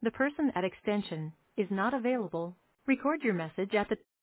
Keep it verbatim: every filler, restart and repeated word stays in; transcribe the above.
The person at extension is not available. Record your message at the